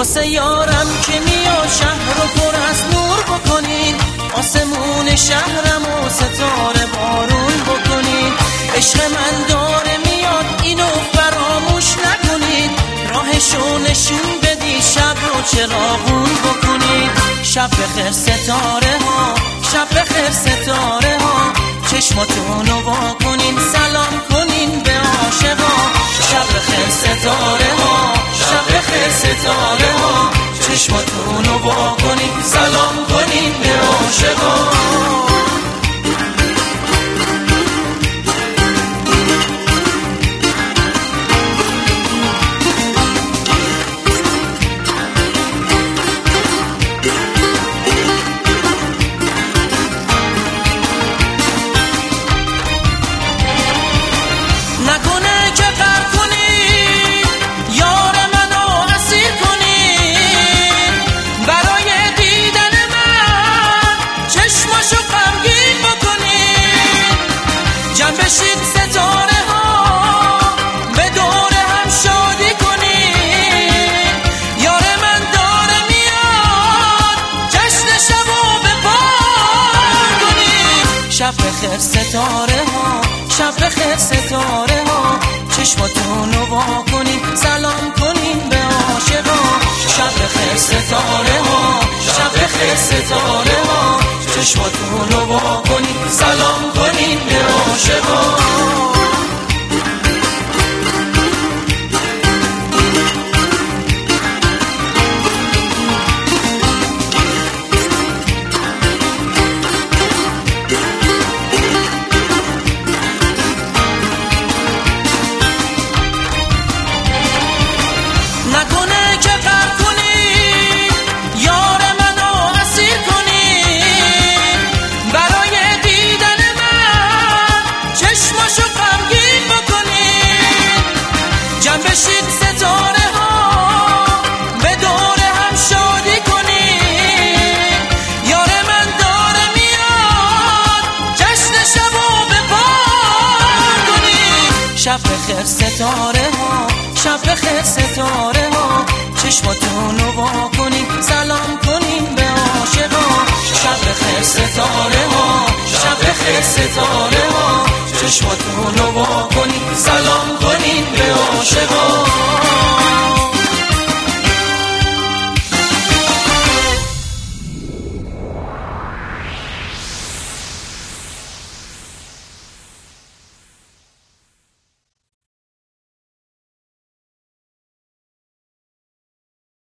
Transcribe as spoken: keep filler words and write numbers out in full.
واسه یارم که میاد شهر رو پر از نور بکنین، آسمون شهرم و ستاره بارون بکنین. عشق من داره میاد اینو فراموش نکنید، راهشو نشون بدی شب رو چراغون بکنید. شب بخیر ستاره ها، شب بخیر ستاره ها، چشماتونو وا کنین سلام کنین به عاشقا. شب بخیر ستاره ها، شب بخیر ستاره ها، چشماتونو وا کنین سلام کنین به عاشقا. بشید ستاره ها به دور هم شادی کنین، یار من داره میاد جشن شبو به پار کنین. شب بخیر ستاره ها، شب بخیر ستاره ها، چشماتونو وا کنین سلام کنین به عاشقا. شب بخیر ستاره ها، شب بخیر ستاره ها، چشماتونو وا کنین سلام کنین به عاشقا. نکنه که غرق کنی یار منو اسیر کنی، برای دیدن من چشماشو غمگین بکنی. جمع بشید ستاره ها به دور هم شادی کنی، یار من داره میاد جشن شبو به پار کنی. شب بخیر ستاره ها، شب بخیر ستاره ها، چشماتونو وا کنین سلام کنین به عاشقا. شب بخیر ستاره ها، شب بخیر ستاره ها، چشماتونو وا کنین سلام کنین به عاشقا.